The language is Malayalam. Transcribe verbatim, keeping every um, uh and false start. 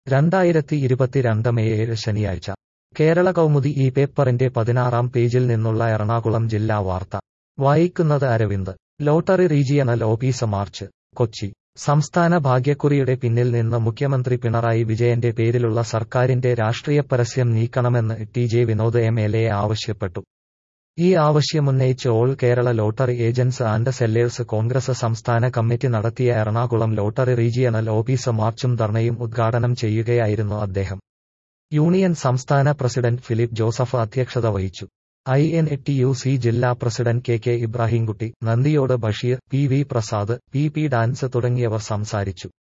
രണ്ടായിരത്തി ഇരുപത്തിരണ്ട് മെയ് ഏഴ് ശനിയാഴ്ച കേരള കൗമുദി ഈ പേപ്പറിന്റെ പതിനാറാം പേജിൽ നിന്നുള്ള എറണാകുളം ജില്ലാ വാർത്ത വായിക്കുന്നത് Aravind. Lottery regional office march Kochi. സംസ്ഥാന ഭാഗ്യക്കുറിയുടെ പിന്നിൽ നിന്ന് മുഖ്യമന്ത്രി പിണറായി വിജയന്റെ പേരിലുള്ള സർക്കാരിന്റെ രാഷ്ട്രീയ പരസ്യം നീക്കണമെന്ന് T J Vinod M L A ആവശ്യപ്പെട്ടു. ഈ ആവശ്യമുന്നയിച്ച് all Kerala lottery agents and sellers Congress സംസ്ഥാന കമ്മിറ്റി നടത്തിയ എറണാകുളം ലോട്ടറി റീജിയണൽ ഓഫീസ് മാർച്ചും ധർണയും ഉദ്ഘാടനം ചെയ്യുകയായിരുന്നു അദ്ദേഹം. യൂണിയൻ സംസ്ഥാന പ്രസിഡന്റ് ഫിലിപ്പ് ജോസഫ് അധ്യക്ഷത വഹിച്ചു. I N T U C സി ജില്ലാ president K K Ibrahimkutty, Nandiyode Basheer, P V Prasad, P P ഡാൻസ് തുടങ്ങിയവർ സംസാരിച്ചു.